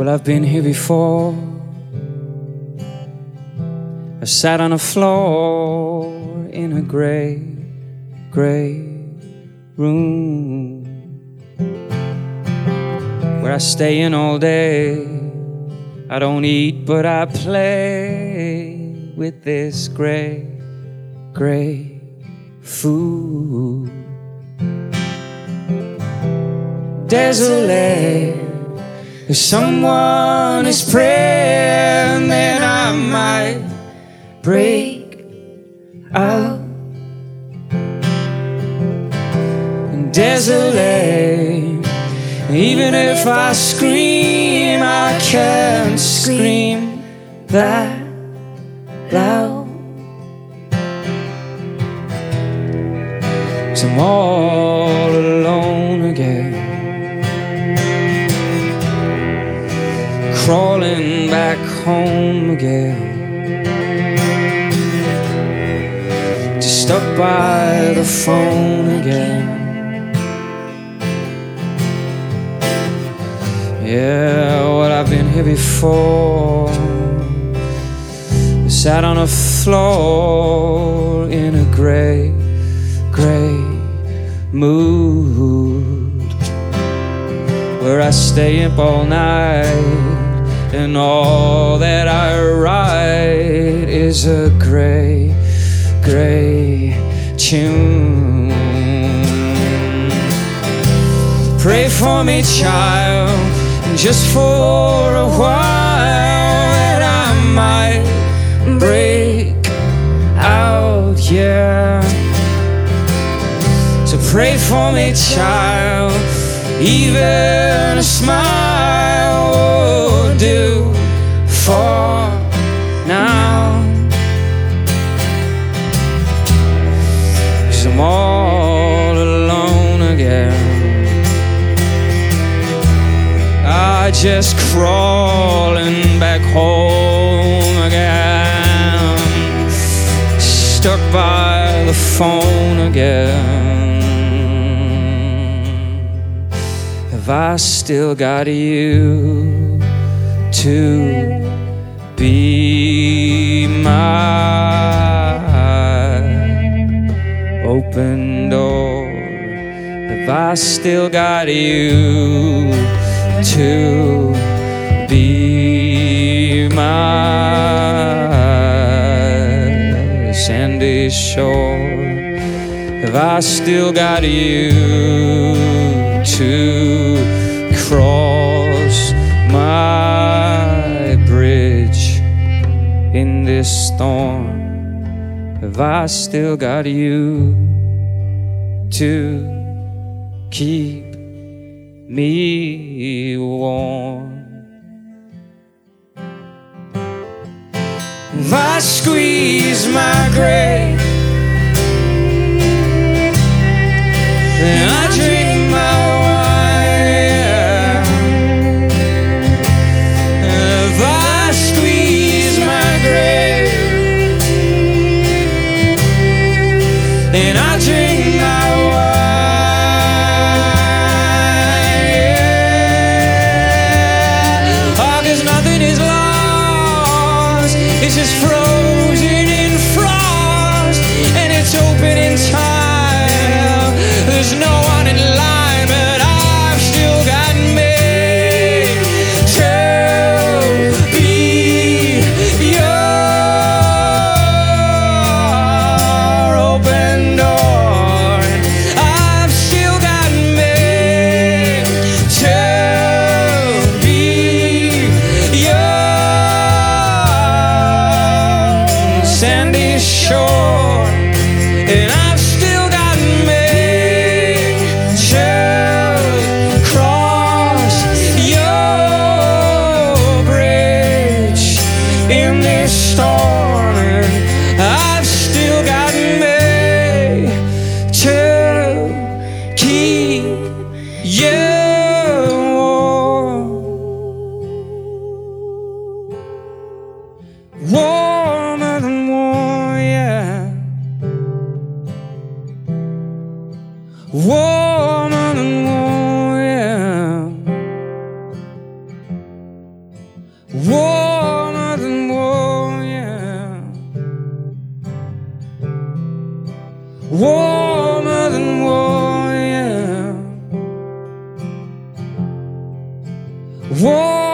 Well, I've been here before. I sat on a floor in a gray room where I stay in all day. I don't eat, but I play with this gray food. Desolate. If someone is praying, then I might break out. And desolate. Even if I scream, I can't scream that loud. 'Cause I'm all alone again, crawling back home again, just stuck by the phone again. Yeah, well, I've been here before. I sat on a floor in a gray mood where I stay up all night, and all that I write is a gray tune. Pray for me, child, just for a while, and I might break out, yeah. So pray for me, child, even a smile will do for now. 'Cause I'm all alone again, just crawling back home again, stuck by the phone again. Have I still got you to be my open door? Have I still got you to be my sandy shore? Have I still got you to cross my bridge in this storm? Have I still got you to keep me warm? If I squeeze my grave, then I drink my wine. If I squeeze my grave, then I drink my wine. Nothing is lost, it's just frozen in frost, and it's open in time. There's no one in line, but I've still got me to be your open door. I've still got me to sandy shore, and I've still got me to cross your bridge in this storm, and I've still got me to keep you warmer than warm, yeah. Warmer than warm, yeah. warmer than war, yeah. War